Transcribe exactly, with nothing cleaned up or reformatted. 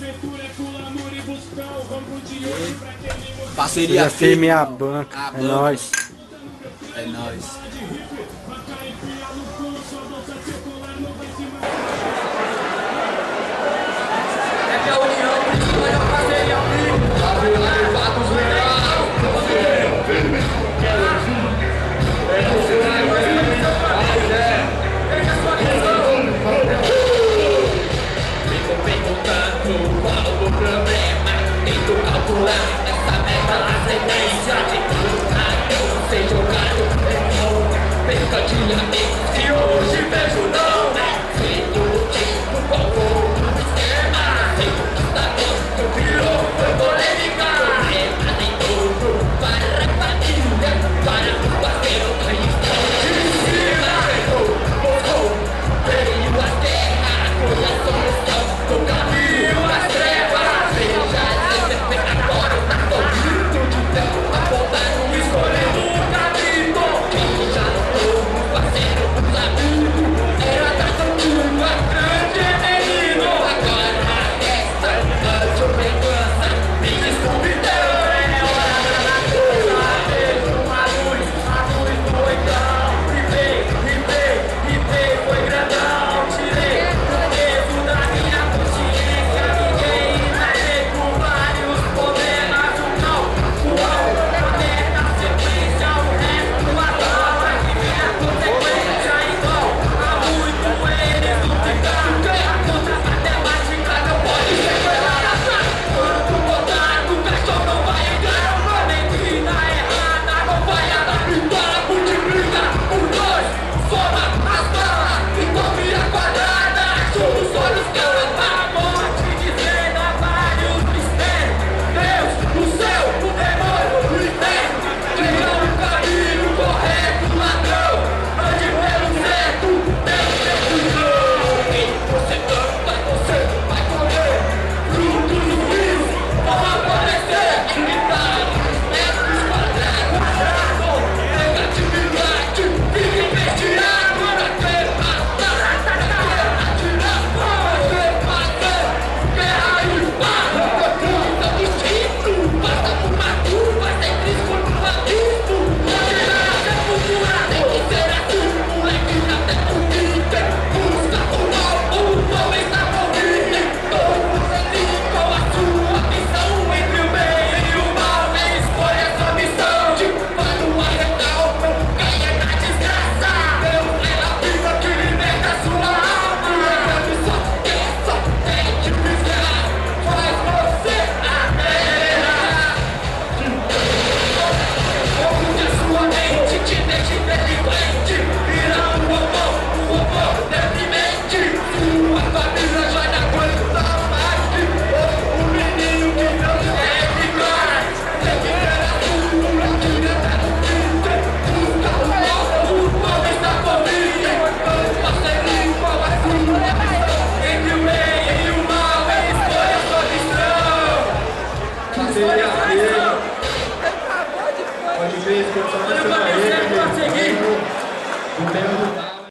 Parceria firme a irmão. banca. A É banca. nóis. É nóis. É que a união principal é a parceria Fico perguntando qual o problema. Tento calcular essa meta ascendência de tudo eu sei jogado. Perca de amigos que hoje vejo não. Feito o tipo qual for o esquema. Sei o que está bom, virou, foi polêmica. Problema nem todo para a família, para o parceiro que estão de cima. Voltou, veio a terra, foi a solução do caminho às trevas. Veja esse pecatório, tá sorrindo de tempo apontado, escolhendo o caminho. Quem já notou o parceiro dos amigos era da continua grande menino. Agora resta uma sobrecança, me desculpe Deus, é hora da coisa. Vejo uma luz, a luz do oitão. Ripei, ripei, ripei, foi grandão. Tirei o peso da minha consciência. Ninguém imaginei por vários problemas. O não, o não, a merda, a sequência, o resto, a dor. Que vem a consequência, então. Há muito eles não ficam. A conta matemática não pode ser preparada. Quando botar no cachorro não vai entrar. Mentira errada, não vai adaptar. Multiplica por dois, soma as balas e come a quadrada. Soluções calma, a morte desvenda vários mistérios. Deus, o céu, o demônio, o inferno. Veja o caminho correto, ladrão. Ande pelo certo, Deus sempre não. Quem você canta, você vai correr. Frutos do rios vão aparecer. Unidades, metros quadrados. Negatividade, fica investigado. Pra ter matar, atirar, fazer, fazer. Guerra e espada, coisa do tipo. Passa por uma curva, sem risco no abismo. Tirar a sepultura, tem que ser assim. Moleque até o item. Busca o mal, o mal está morrendo. Todo feliz com a sua missão. Entre o bem e o mal, nem escolha essa missão. Tipo, vai no arretal, não caia na desgraça. Deus é a vida que liberta sua alma. Lembrando só quem só tem de ficar. Faz você a terra. Ocupe a sua mente, te deixe inteligente. Vira um robô, um robô deprimente. Sua família já não aguenta mais. O menino que não deve mais. Deve ter a sua direita no Twitter. Busca o mal, o mal está por vir. Parceirinho, qual a sua missão? Entre o bem e o mal, escolha a sua missão. Escolha a sua missão. Pode ver, esse pessoal vai ser aí, o tempo